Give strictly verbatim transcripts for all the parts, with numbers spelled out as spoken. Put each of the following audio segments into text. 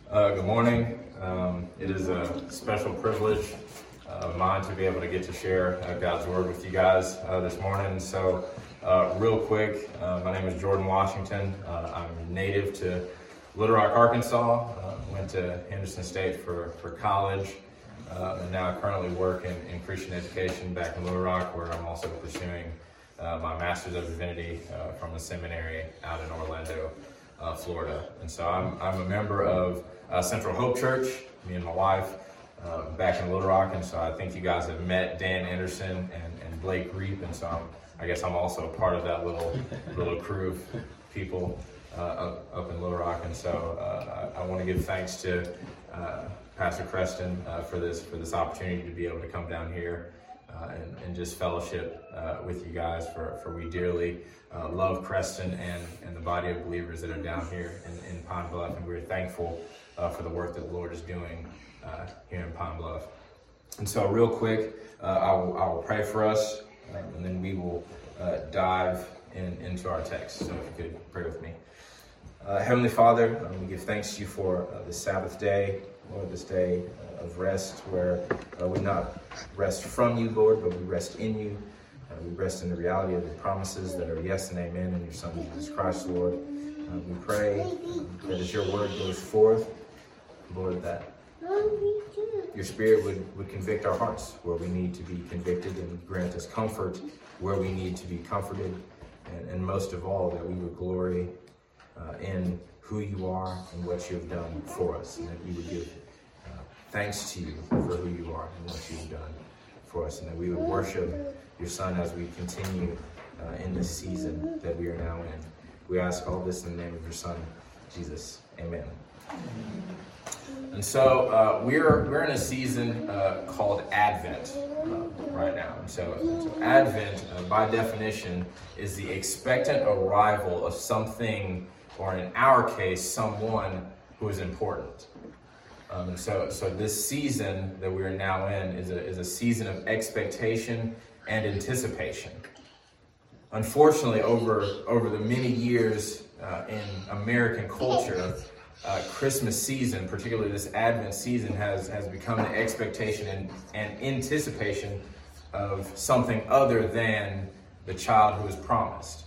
Uh, good morning. Um, it is a special privilege of mine to be able to get to share uh, God's Word with you guys uh, this morning. So, uh, real quick, uh, my name is Jordan Washington. Uh, I'm native to Little Rock, Arkansas. Uh, went to Henderson State for, for college, uh, and now I currently work in, in Christian education back in Little Rock, where I'm also pursuing uh, my Master's of Divinity uh, from a seminary out in Orlando, uh, Florida. And so I'm, I'm a member of Uh, Central Hope Church, me and my wife, uh, back in Little Rock, and so I think you guys have met Dan Anderson and, and Blake Reap, and so I'm, I guess I'm also a part of that little little crew of people uh, up, up in Little Rock, and so uh, I, I want to give thanks to uh, Pastor Creston uh, for this for this opportunity to be able to come down here uh, and, and just fellowship uh, with you guys, for, for we dearly uh, love Creston and, and the body of believers that are down here in, in Pine Bluff, and we're thankful Uh, for the work that the Lord is doing uh, here in Pine Bluff. And so real quick, uh, I, will, I will pray for us, uh, and then we will uh, dive in, into our text. So if you could pray with me. Uh, Heavenly Father, uh, we give thanks to you for uh, this Sabbath day, Lord, this day uh, of rest, where uh, we not rest from you, Lord, but we rest in you. Uh, we rest in the reality of the promises that are yes and amen in your Son, Jesus Christ, Lord. Uh, we pray uh, that as your word goes forth, Lord, that your Spirit would, would convict our hearts where we need to be convicted, and grant us comfort where we need to be comforted, and, and most of all, that we would glory uh, in who you are and what you have done for us, and that we would give uh, thanks to you for who you are and what you have done for us, and that we would worship your Son as we continue uh, in this season that we are now in. We ask all this in the name of your Son, Jesus. Amen. And so uh, we're we're in a season uh, called Advent uh, right now. And so, so Advent, uh, by definition, is the expectant arrival of something, or in our case, someone who is important. Um, and so, so this season that we are now in is a is a season of expectation and anticipation. Unfortunately, over over the many years uh, in American culture, Uh, Christmas season, particularly this Advent season, has, has become an expectation and, and anticipation of something other than the child who is promised.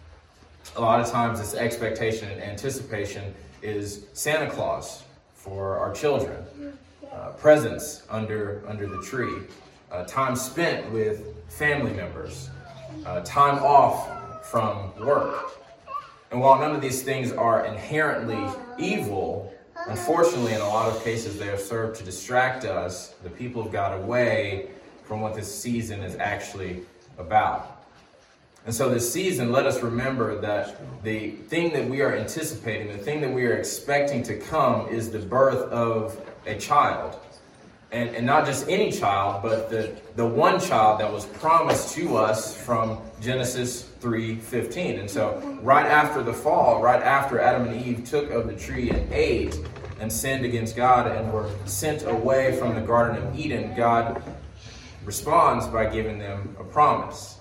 A lot of times this expectation and anticipation is Santa Claus for our children, uh, presents under, under the tree, uh, time spent with family members, uh, time off from work. And while none of these things are inherently evil, unfortunately, in a lot of cases, they have served to distract us, the people of God, away from what this season is actually about. And so this season, let us remember that the thing that we are anticipating, the thing that we are expecting to come, is the birth of a child. And, and not just any child, but the, the one child that was promised to us from Genesis three fifteen. And so right after the fall, right after Adam and Eve took of the tree and ate and sinned against God and were sent away from the Garden of Eden, God responds by giving them a promise.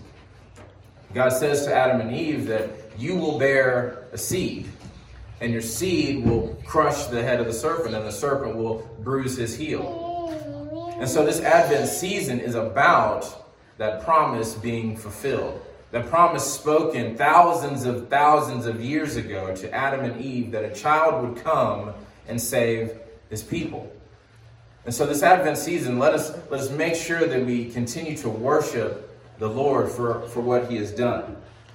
God says to Adam and Eve that you will bear a seed, and your seed will crush the head of the serpent, and the serpent will bruise his heel. And so this Advent season is about that promise being fulfilled. That promise spoken thousands of thousands of years ago to Adam and Eve, that a child would come and save his people. And so this Advent season, let us let us make sure that we continue to worship the Lord for, for what he has done.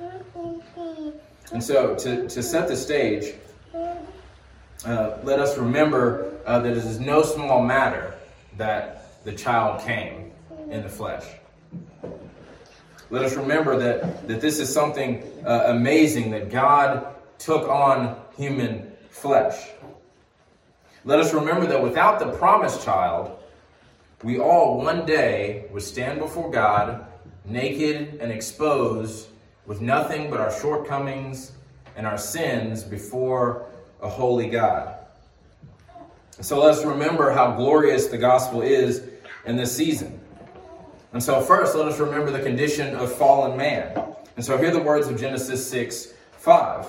And so to, to set the stage, uh, let us remember uh, that it is no small matter that the child came in the flesh. Let us remember that, that this is something uh, amazing, that God took on human flesh. Let us remember that without the promised child, we all one day would stand before God, naked and exposed, with nothing but our shortcomings and our sins before a holy God. So let us remember how glorious the gospel is in this season. And so first, let us remember the condition of fallen man. And so hear the words of Genesis six five.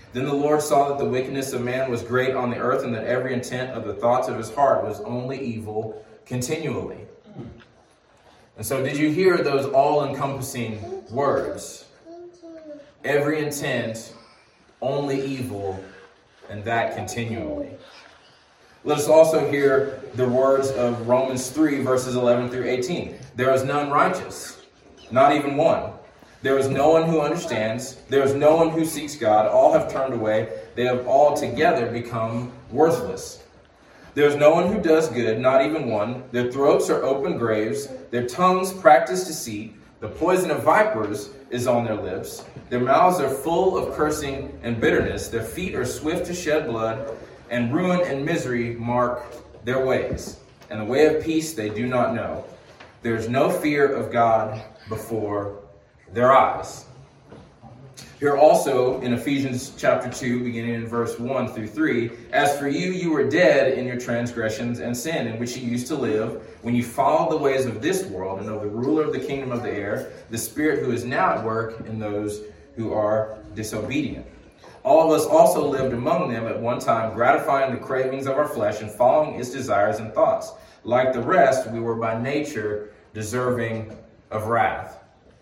Then the Lord saw that the wickedness of man was great on the earth, and that every intent of the thoughts of his heart was only evil continually. And so did you hear those all-encompassing words? Every intent, only evil, and that continually. Let us also hear the words of Romans three, verses eleven through eighteen. There is none righteous, not even one. There is no one who understands. There is no one who seeks God. All have turned away. They have all together become worthless. There is no one who does good, not even one. Their throats are open graves. Their tongues practice deceit. The poison of vipers is on their lips. Their mouths are full of cursing and bitterness. Their feet are swift to shed blood, and ruin and misery mark their ways. And the way of peace they do not know. There is no fear of God before their eyes. Here also in Ephesians chapter two, beginning in verse one through three, as for you, you were dead in your transgressions and sin, in which you used to live, when you followed the ways of this world and of the ruler of the kingdom of the air, the spirit who is now at work in those who are disobedient. All of us also lived among them at one time, gratifying the cravings of our flesh and following its desires and thoughts. Like the rest, we were by nature deserving of wrath.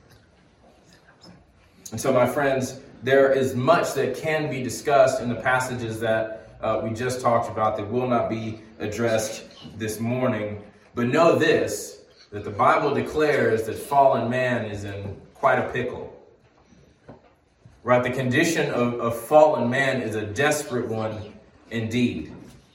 And so, my friends, there is much that can be discussed in the passages that uh, we just talked about that will not be addressed this morning. But know this, that the Bible declares that fallen man is in quite a pickle. Right? The condition of, of fallen man is a desperate one indeed.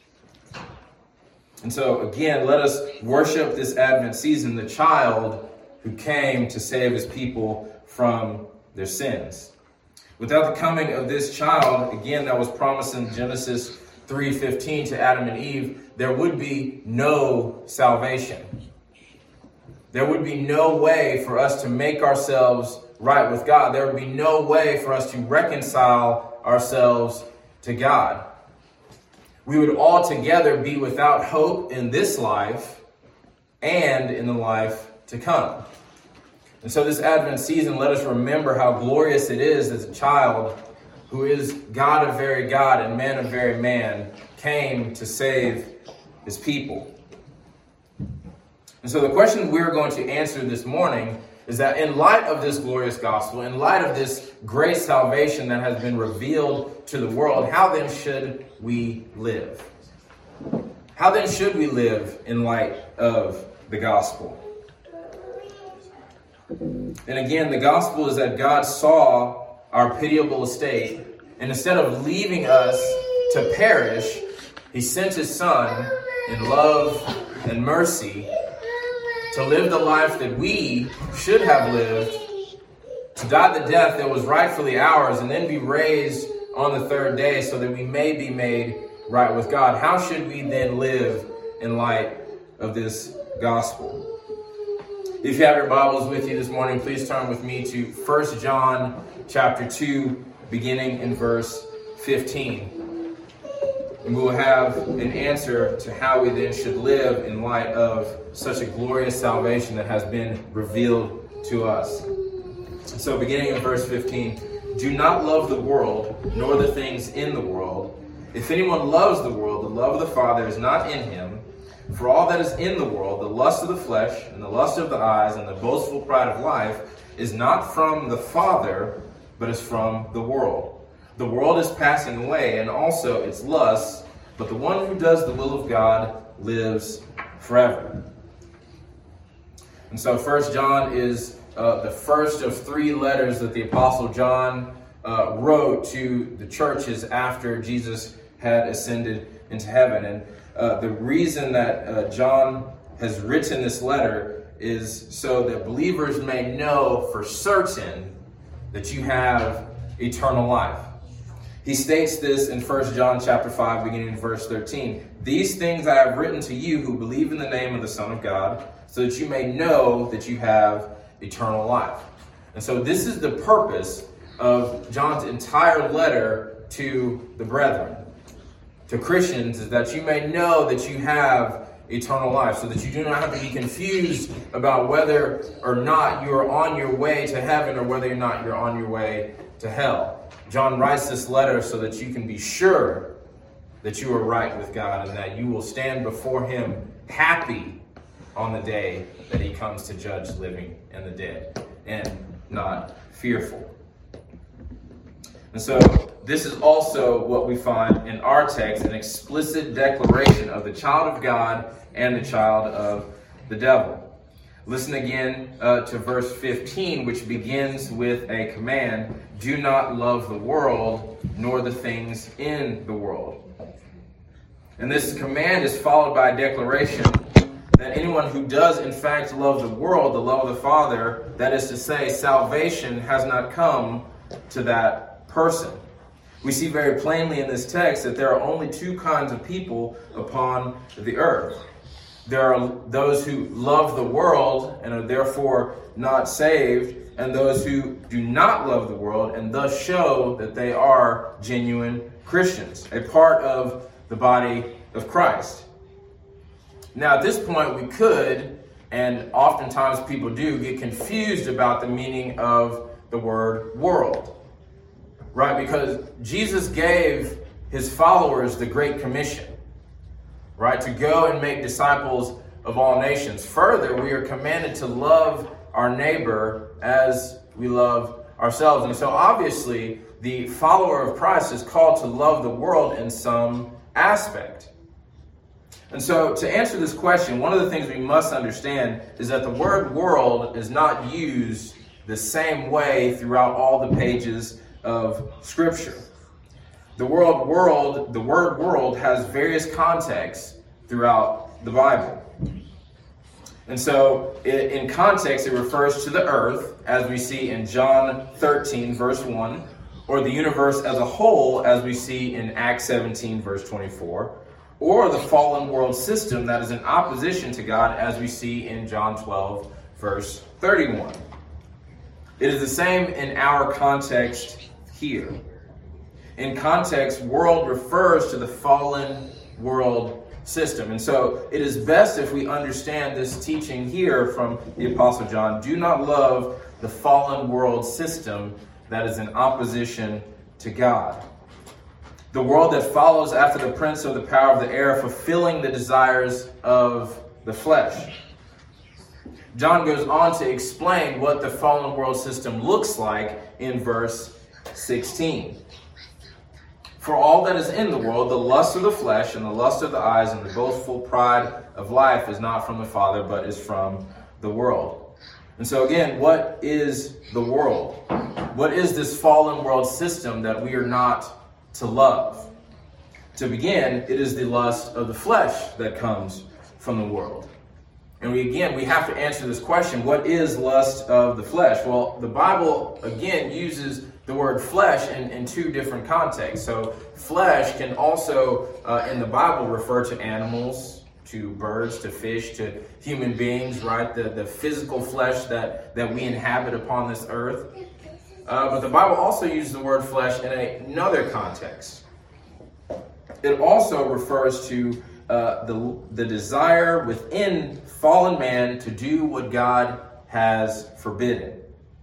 And so, again, let us worship this Advent season, the child who came to save his people from their sins. Without the coming of this child, again, that was promised in Genesis three fifteen to Adam and Eve, there would be no salvation. There would be no way for us to make ourselves right with God. There would be no way for us to reconcile ourselves to God. We would altogether be without hope in this life and in the life to come. And so this Advent season, let us remember how glorious it is that a child who is God of very God and man of very man came to save his people. And so the question we're going to answer this morning is that in light of this glorious gospel, in light of this great salvation that has been revealed to the world, how then should we live? How then should we live in light of the gospel? And again, the gospel is that God saw our pitiable estate, and instead of leaving us to perish, he sent his son in love and mercy to live the life that we should have lived, to die the death that was rightfully ours, and then be raised on the third day so that we may be made right with God. How should we then live in light of this gospel? If you have your Bibles with you this morning, please turn with me to First John chapter two, beginning in verse fifteen. And we will have an answer to how we then should live in light of such a glorious salvation that has been revealed to us. So beginning in verse fifteen, do not love the world, nor the things in the world. If anyone loves the world, the love of the Father is not in him. For all that is in the world, the lust of the flesh, and the lust of the eyes, and the boastful pride of life, is not from the Father, but is from the world. The world is passing away, and also its lusts, but the one who does the will of God lives forever. And so First John is uh, the first of three letters that the Apostle John uh, wrote to the churches after Jesus had ascended into heaven. And Uh, the reason that uh, John has written this letter is so that believers may know for certain that you have eternal life. He states this in First John chapter five, beginning in verse thirteen. These things I have written to you who believe in the name of the Son of God, so that you may know that you have eternal life. And so this is the purpose of John's entire letter to the brethren, to Christians, is that you may know that you have eternal life, so that you do not have to be confused about whether or not you are on your way to heaven or whether or not you're on your way to hell. John writes this letter so that you can be sure that you are right with God and that you will stand before him happy on the day that he comes to judge the living and the dead, and not fearful. And so this is also what we find in our text, an explicit declaration of the child of God and the child of the devil. Listen again uh, to verse fifteen, which begins with a command: do not love the world, nor the things in the world. And this command is followed by a declaration that anyone who does in fact love the world, the love of the Father, that is to say, salvation has not come to that person. We see very plainly in this text that there are only two kinds of people upon the earth. There are those who love the world and are therefore not saved, and those who do not love the world and thus show that they are genuine Christians, a part of the body of Christ. Now, at this point, we could, and oftentimes people do, get confused about the meaning of the word world, right? Because Jesus gave his followers the Great Commission, right? To go and make disciples of all nations. Further, we are commanded to love our neighbor as we love ourselves. And so obviously, the follower of Christ is called to love the world in some aspect. And so to answer this question, one of the things we must understand is that the word world is not used the same way throughout all the pages of Scripture. The word world, the word world has various contexts throughout the Bible. And so in context, it refers to the earth, as we see in John thirteen, verse one, or the universe as a whole, as we see in Acts seventeen, verse twenty-four, or the fallen world system that is in opposition to God, as we see in John twelve, verse thirty-one. It is the same in our context here. In context, world refers to the fallen world system. And so it is best if we understand this teaching here from the Apostle John. Do not love the fallen world system that is in opposition to God. The world that follows after the prince of the power of the air, fulfilling the desires of the flesh. John goes on to explain what the fallen world system looks like in verse sixteen. For all that is in the world, the lust of the flesh and the lust of the eyes and the boastful pride of life is not from the Father, but is from the world. And so again, what is the world? What is this fallen world system that we are not to love? To begin, it is the lust of the flesh that comes from the world. And we again, we have to answer this question, what is lust of the flesh? Well, the Bible, again, uses the word flesh in, in two different contexts. So flesh can also, uh, in the Bible, refer to animals, to birds, to fish, to human beings, right? The, the physical flesh that, that we inhabit upon this earth. Uh, but the Bible also uses the word flesh in a, another context. It also refers to uh, the, the desire within fallen man to do what God has forbidden.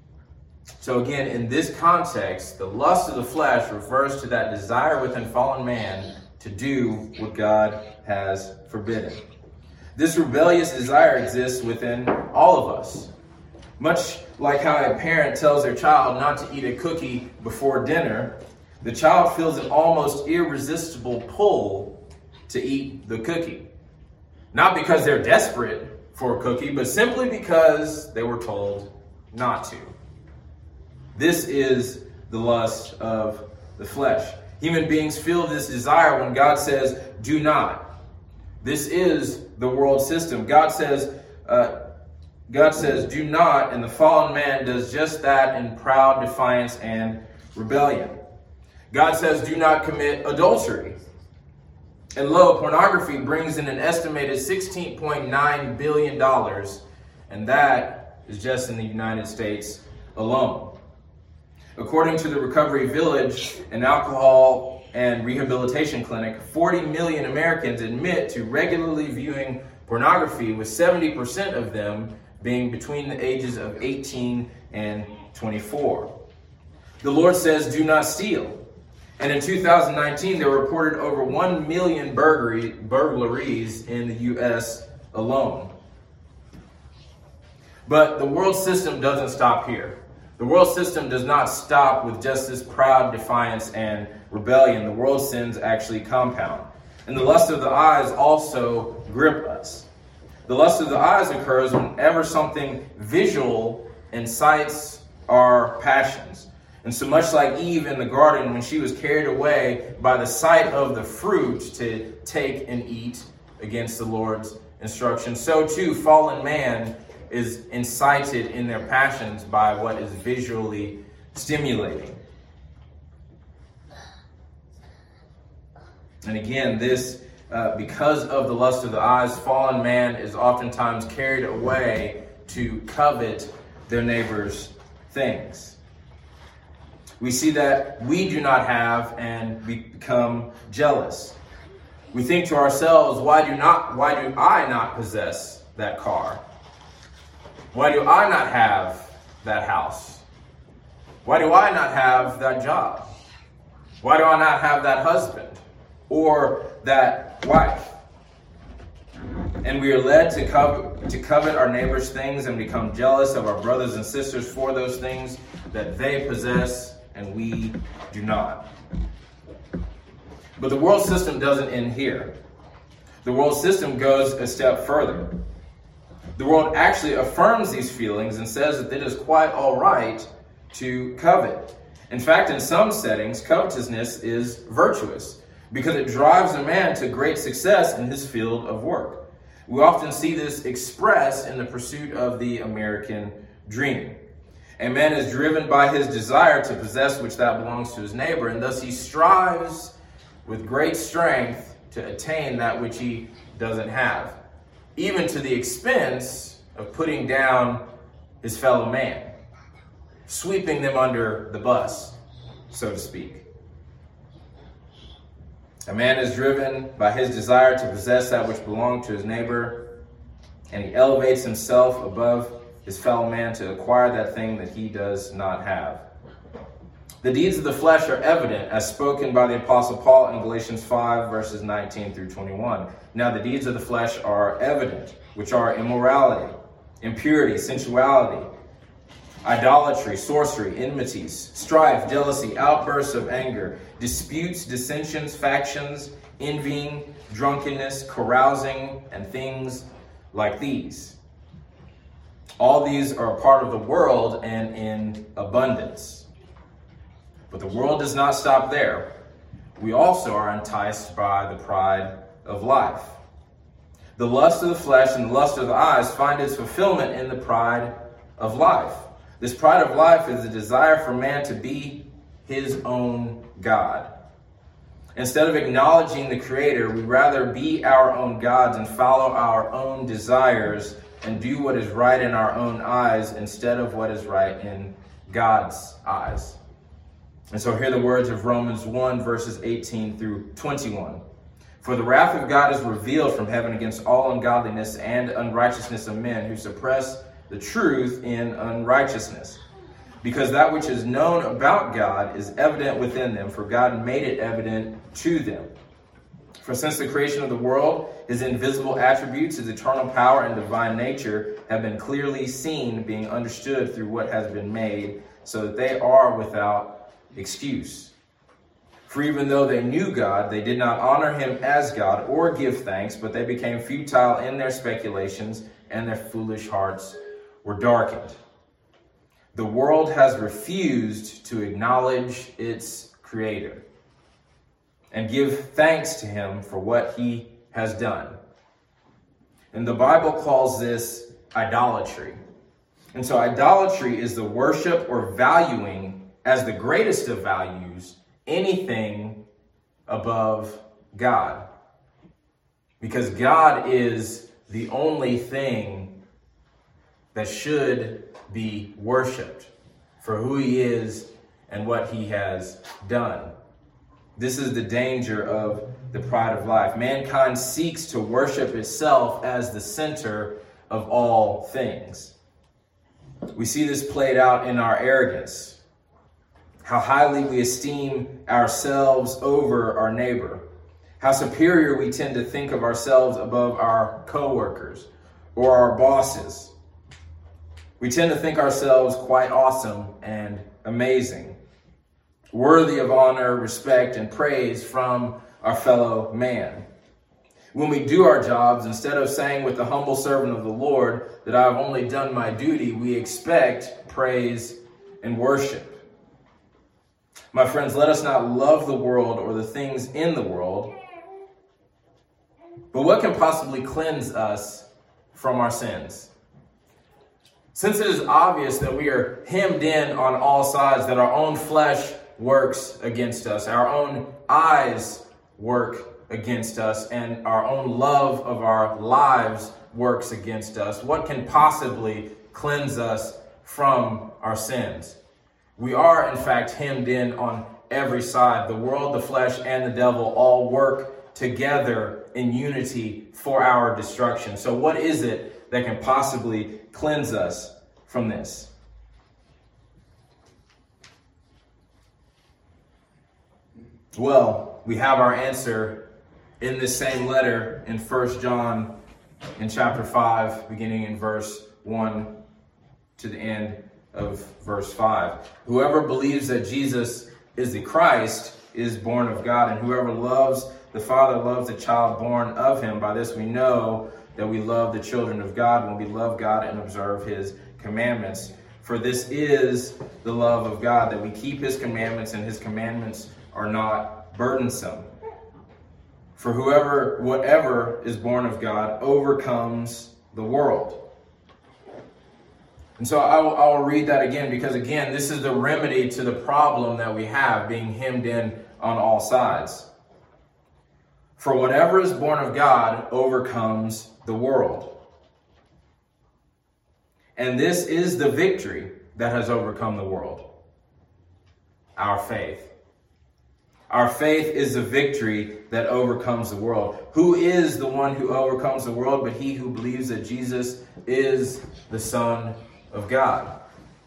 So again, in this context, the lust of the flesh refers to that desire within fallen man to do what God has forbidden. This rebellious desire exists within all of us. Much like how a parent tells their child not to eat a cookie before dinner, the child feels an almost irresistible pull to eat the cookie. Not because they're desperate for a cookie, but simply because they were told not to. This is the lust of the flesh. Human beings feel this desire when God says, do not. This is the world system. God says, uh, God says, do not, and the fallen man does just that in proud defiance and rebellion. God says, do not commit adultery. And lo, pornography brings in an estimated sixteen point nine billion dollars, and that is just in the United States alone. According to the Recovery Village, an alcohol and rehabilitation clinic, forty million Americans admit to regularly viewing pornography, with seventy percent of them being between the ages of eighteen and twenty-four. The Lord says, do not steal. And in two thousand nineteen, there were reported over one million burglary, burglaries in the U S alone. But the world system doesn't stop here. The world system does not stop with just this proud defiance and rebellion. The world sins actually compound. And the lust of the eyes also grip us. The lust of the eyes occurs whenever something visual incites our passions. And so much like Eve in the garden, when she was carried away by the sight of the fruit to take and eat against the Lord's instruction, so too fallen man is incited in their passions by what is visually stimulating. And again, this, uh, because of the lust of the eyes, fallen man is oftentimes carried away to covet their neighbor's things. We see that we do not have and we become jealous. We think to ourselves, why do not, why do I not possess that car? Why do I not have that house? Why do I not have that job? Why do I not have that husband or that wife? And we are led to covet, to covet our neighbor's things and become jealous of our brothers and sisters for those things that they possess and we do not. But the world system doesn't end here. The world system goes a step further. The world actually affirms these feelings and says that it is quite all right to covet. In fact, in some settings, covetousness is virtuous because it drives a man to great success in his field of work. We often see this expressed in the pursuit of the American dream. A man is driven by his desire to possess which that belongs to his neighbor, and thus he strives with great strength to attain that which he doesn't have, even to the expense of putting down his fellow man, sweeping them under the bus, so to speak. A man is driven by his desire to possess that which belongs to his neighbor, and he elevates himself above his fellow man to acquire that thing that he does not have. The deeds of the flesh are evident, as spoken by the Apostle Paul in Galatians five, verses nineteen through twenty-one. Now the deeds of the flesh are evident, which are immorality, impurity, sensuality, idolatry, sorcery, enmities, strife, jealousy, outbursts of anger, disputes, dissensions, factions, envying, drunkenness, carousing, and things like these. All these are a part of the world and in abundance. But the world does not stop there. We also are enticed by the pride of life. The lust of the flesh and the lust of the eyes find its fulfillment in the pride of life. This pride of life is the desire for man to be his own God. Instead of acknowledging the Creator, we rather be our own gods and follow our own desires and do what is right in our own eyes instead of what is right in God's eyes. And so hear the words of Romans one, verses eighteen through twenty-one. For the wrath of God is revealed from heaven against all ungodliness and unrighteousness of men who suppress the truth in unrighteousness. Because that which is known about God is evident within them, for God made it evident to them. For since the creation of the world, his invisible attributes, his eternal power and divine nature have been clearly seen, being understood through what has been made, so that they are without excuse. For even though they knew God, they did not honor him as God or give thanks, but they became futile in their speculations, and their foolish hearts were darkened. The world has refused to acknowledge its Creator and give thanks to him for what he has done. And the Bible calls this idolatry. And so idolatry is the worship or valuing as the greatest of values anything above God. Because God is the only thing that should be worshipped for who he is and what he has done. This is the danger of the pride of life. Mankind seeks to worship itself as the center of all things. We see this played out in our arrogance. how highly we esteem ourselves over our neighbor, how superior we tend to think of ourselves above our coworkers or our bosses. We tend to think ourselves quite awesome and amazing, worthy of honor, respect, and praise from our fellow man. When we do our jobs, instead of saying with the humble servant of the Lord that I have only done my duty, we expect praise and worship. My friends, let us not love the world or the things in the world. But what can possibly cleanse us from our sins? Since it is obvious that we are hemmed in on all sides, that our own flesh works against us, our own eyes work against us, and our own love of our lives works against us, what can possibly cleanse us from our sins? We are, in fact, hemmed in on every side. The world, the flesh, and the devil all work together in unity for our destruction. So what is it that can possibly cleanse us from this? Well, we have our answer in this same letter in First John in chapter five, beginning in verse one to the end of verse five. Whoever believes that Jesus is the Christ is born of God, and whoever loves the Father loves the child born of him. By this we know that we love the children of God, when we love God and observe his commandments. For this is the love of God, that we keep his commandments, and his commandments are not burdensome. For whoever, whatever is born of God overcomes the world. And so I'll, I'll read that again, because again, this is the remedy to the problem that we have, being hemmed in on all sides. For whatever is born of God overcomes the world. And this is the victory that has overcome the world: our faith. Our faith is the victory that overcomes the world. Who is the one who overcomes the world but he who believes that Jesus is the Son of God?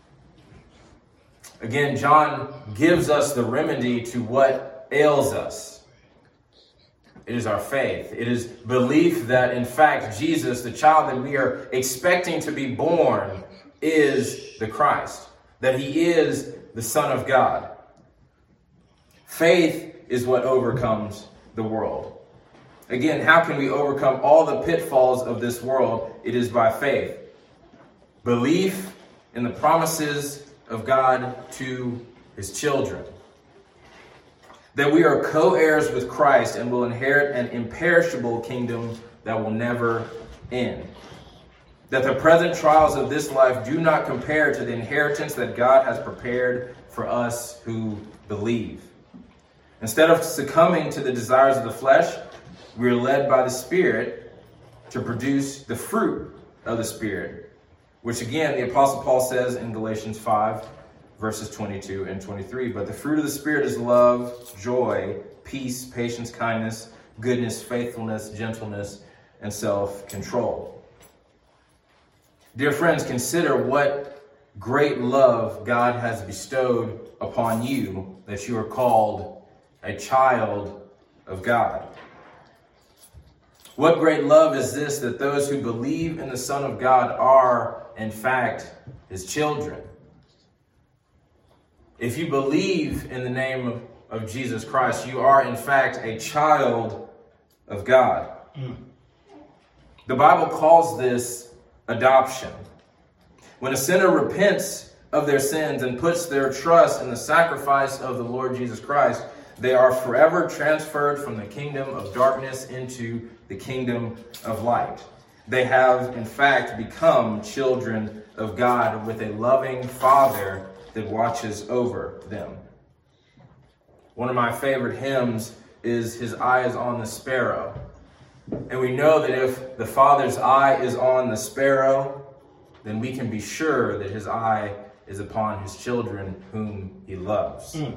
Again, John gives us the remedy to what ails us. It is our faith. It is belief that, in fact, Jesus, the child that we are expecting to be born, is the Christ, that he is the Son of God. Faith is what overcomes the world. Again, how can we overcome all the pitfalls of this world? It is by faith. Belief in the promises of God to his children. That we are co-heirs with Christ and will inherit an imperishable kingdom that will never end. That the present trials of this life do not compare to the inheritance that God has prepared for us who believe. Instead of succumbing to the desires of the flesh, we are led by the Spirit to produce the fruit of the Spirit, which again, the Apostle Paul says in Galatians five, verses twenty-two and twenty-three. But the fruit of the Spirit is love, joy, peace, patience, kindness, goodness, faithfulness, gentleness, and self-control. Dear friends, consider what great love God has bestowed upon you, that you are called a child of God. What great love is this, that those who believe in the Son of God are, in fact, his children. If you believe in the name of, of Jesus Christ, you are, in fact, a child of God. Mm. The Bible calls this adoption. When a sinner repents of their sins and puts their trust in the sacrifice of the Lord Jesus Christ, they are forever transferred from the kingdom of darkness into the kingdom of light. They have, in fact, become children of God with a loving Father that watches over them. One of my favorite hymns is "His Eye is on the Sparrow." And we know that if the Father's eye is on the sparrow, then we can be sure that his eye is upon his children whom he loves. Mm.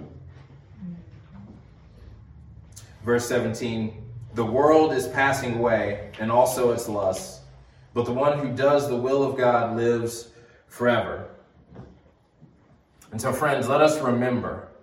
Verse seventeen, the world is passing away and also its lusts, but the one who does the will of God lives forever. And so, friends, let us remember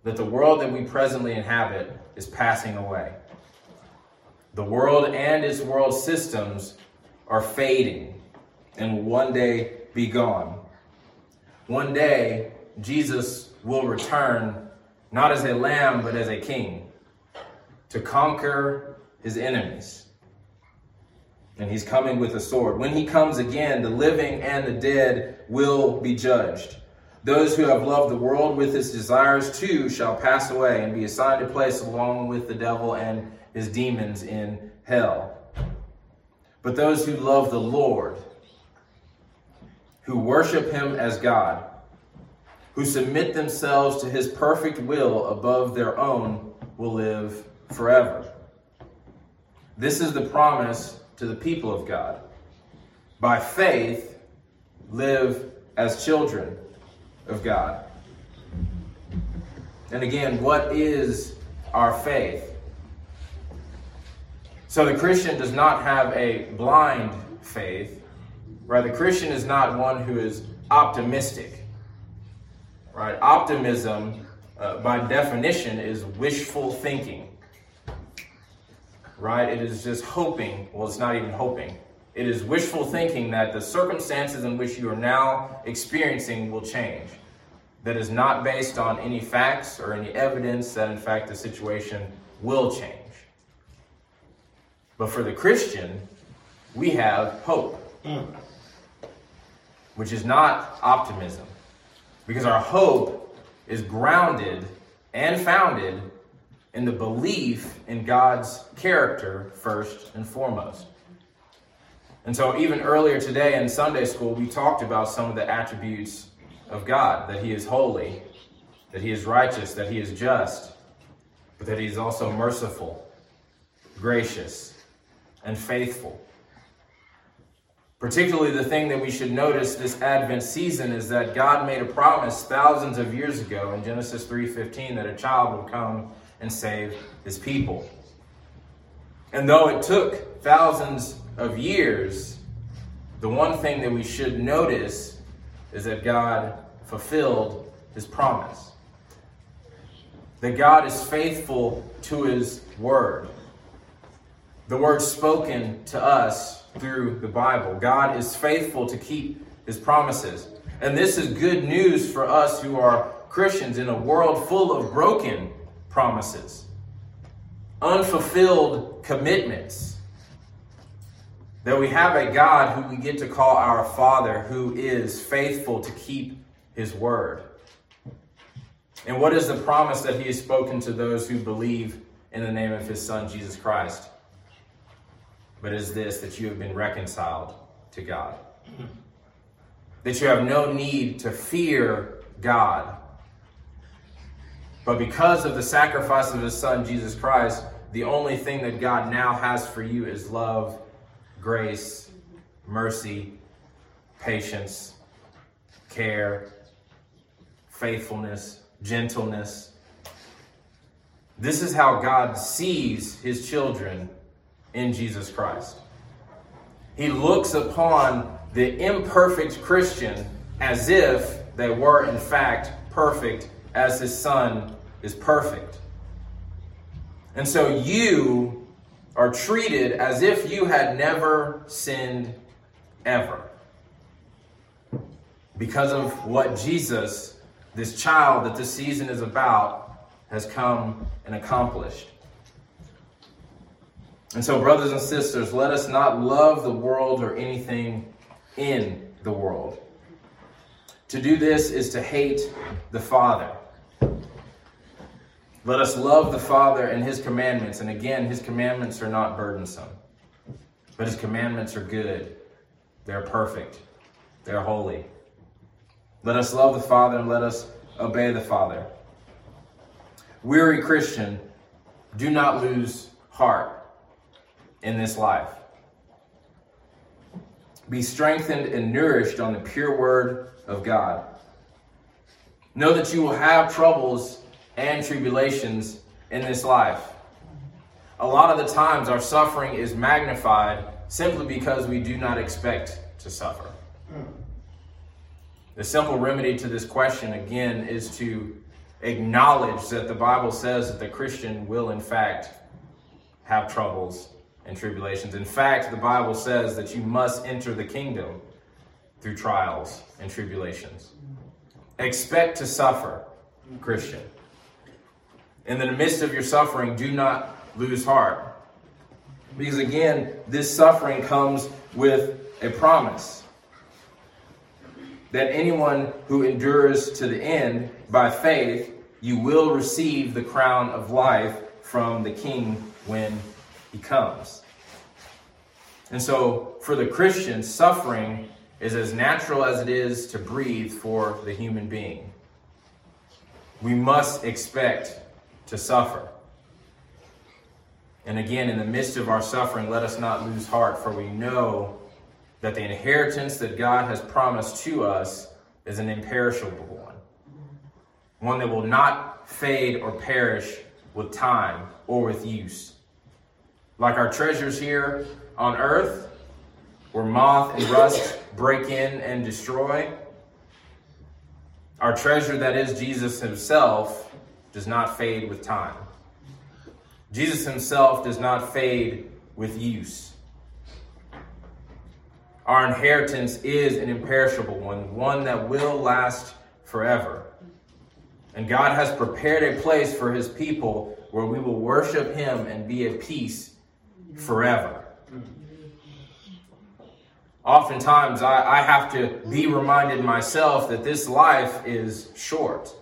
that the world that we presently inhabit is passing away. The world and its world systems are fading and will one day be gone. One day, Jesus will return not as a lamb, but as a king to conquer his enemies. And he's coming with a sword. When he comes again, the living and the dead will be judged. Those who have loved the world with its desires too shall pass away and be assigned a place along with the devil and his demons in hell. But those who love the Lord, who worship him as God, who submit themselves to his perfect will above their own, will live forever. This is the promise to the people of God. By faith, live as children of God. And again, what is our faith? So the Christian does not have a blind faith, right? The Christian is not one who is optimistic, right? Optimism, uh, by definition, is wishful thinking, right? It is just hoping. Well, it's not even hoping. It is wishful thinking that the circumstances in which you are now experiencing will change. That is not based on any facts or any evidence that, in fact, the situation will change. But for the Christian, we have hope, mm. which is not optimism, because our hope is grounded and founded in the belief in God's character first and foremost. And so even earlier today in Sunday school, we talked about some of the attributes of God, that he is holy, that he is righteous, that he is just, but that he is also merciful, gracious, and faithful. Particularly the thing that we should notice this Advent season is that God made a promise thousands of years ago in Genesis three fifteen that a child would come and save his people. And though it took thousands of years, the one thing that we should notice is that God fulfilled his promise. That God is faithful to his word. The word spoken to us through the Bible. God is faithful to keep his promises. And this is good news for us who are Christians in a world full of broken promises, unfulfilled commitments. That we have a God who we get to call our Father, who is faithful to keep his word. And what is the promise that he has spoken to those who believe in the name of his Son, Jesus Christ? But is this, that you have been reconciled to God. That you have no need to fear God. But because of the sacrifice of his Son, Jesus Christ, the only thing that God now has for you is love, grace, mercy, patience, care, faithfulness, gentleness. This is how God sees his children in Jesus Christ. He looks upon the imperfect Christian as if they were in fact perfect, as his Son is perfect. And so you are treated as if you had never sinned ever, because of what Jesus, this child that this season is about, has come and accomplished. And so, brothers and sisters, let us not love the world or anything in the world. To do this is to hate the Father. Let us love the Father and his commandments. And again, his commandments are not burdensome, but his commandments are good. They're perfect. They're holy. Let us love the Father and let us obey the Father. Weary Christian, do not lose heart in this life. Be strengthened and nourished on the pure word of God. Know that you will have troubles and tribulations in this life. A lot of the times our suffering is magnified simply because we do not expect to suffer. The simple remedy to this question, again, is to acknowledge that the Bible says that the Christian will, in fact, have troubles and tribulations. In fact, the Bible says that you must enter the kingdom through trials and tribulations. Expect to suffer, Christian. In the midst of your suffering, do not lose heart. Because again, this suffering comes with a promise that anyone who endures to the end by faith, you will receive the crown of life from the King when he comes. And so for the Christian, suffering is as natural as it is to breathe for the human being. We must expect to suffer. And again, in the midst of our suffering, let us not lose heart, for we know that the inheritance that God has promised to us is an imperishable one. One that will not fade or perish with time or with use. Like our treasures here on earth, where moth and rust break in and destroy, our treasure that is Jesus himself does not fade with time. Jesus himself does not fade with use. Our inheritance is an imperishable one, one that will last forever. And God has prepared a place for his people where we will worship him and be at peace forever. Oftentimes, I, I have to be reminded myself that this life is short.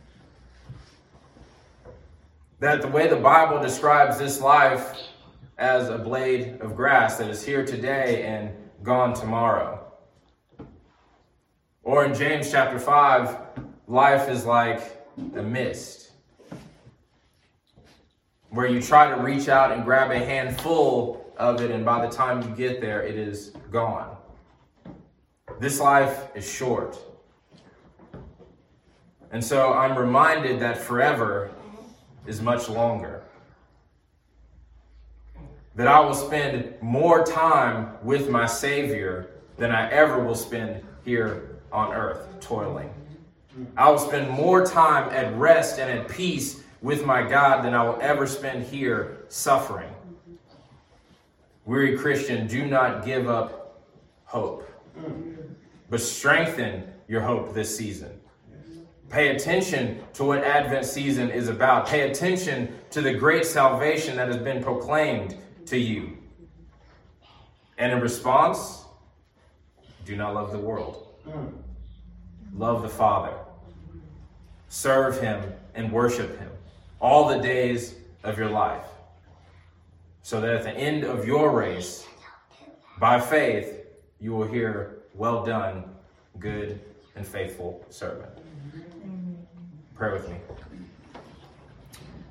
That the way the Bible describes this life as a blade of grass that is here today and gone tomorrow. Or in James chapter five, life is like a mist, where you try to reach out and grab a handful of it, and by the time you get there, it is gone. This life is short. And so I'm reminded that forever is much longer. That I will spend more time with my Savior than I ever will spend here on earth, toiling. I will spend more time at rest and at peace with my God than I will ever spend here suffering. Weary Christian, do not give up hope, but strengthen your hope this season. Pay attention to what Advent season is about. Pay attention to the great salvation that has been proclaimed to you. And in response, do not love the world. Love the Father. Serve him and worship him all the days of your life, so that at the end of your race, by faith, you will hear, "Well done, good and faithful servant." Pray with me.